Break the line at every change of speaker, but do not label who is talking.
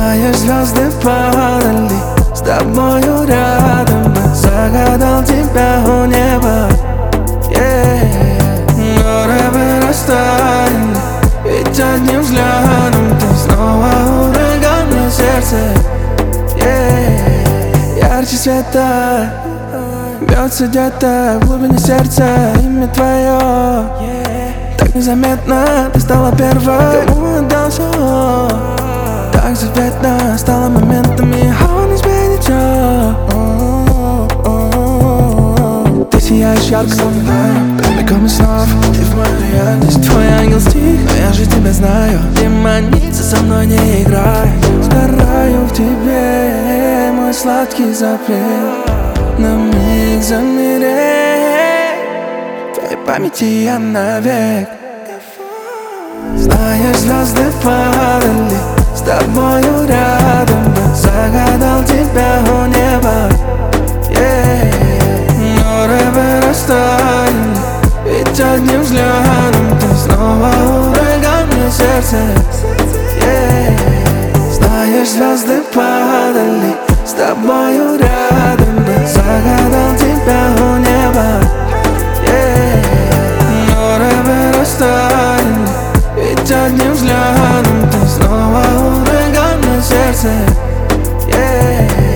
Знаешь, звезды падали с тобою рядом. Я загадал тебя у неба, горы вырастали, ведь одним взглядом ты снова ураган на сердце. Ярче света бьется где-то в глубине сердца имя твое. Так незаметно ты стала первой, кому отдал все. Так заветно стало моментами, он изменит все. Ты сияешь ярко, словно прямиком из снов. Ты в мою реальность, твой ангел стих. Но я же тебя знаю, демоница со мной не играй. Сгораю в тебе, мой сладкий запрет. На миг замереть, в твоей памяти я навек. Знаешь, звезды падали с тобою рядом. Я загадал тебя у неба, горы вырастали, ведь одним взглядом ты снова ураган на сердце. Знаешь, звезды падали с тобою рядом. Я загадал тебя у неба, горы вырастали, ведь одним взглядом ты снова ураган на сердце.